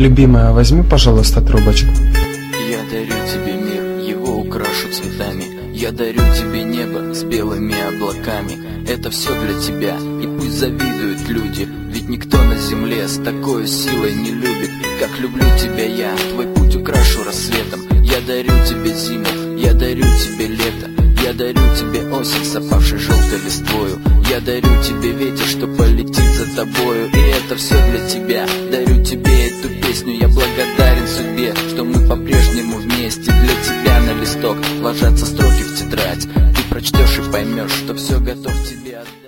Любимая, возьми, пожалуйста, трубочку. Я дарю тебе мир, его украшу цветами. Я дарю тебе небо с белыми облаками. Это все для тебя, и пусть завидуют люди, ведь никто на земле с такой силой не любит, как люблю тебя я. Твой путь украшу рассветом. Я дарю тебе зиму, я дарю тебе лето. Я дарю тебе осень с опавшей желтой листвою. Я дарю тебе ветер, что полетит за тобою. И это все для тебя, дарю тебе эту песню. Я благодарен судьбе, что мы по-прежнему вместе. Для тебя на листок ложатся строки в тетрадь. Ты прочтешь и поймешь, что все готов тебе отдать.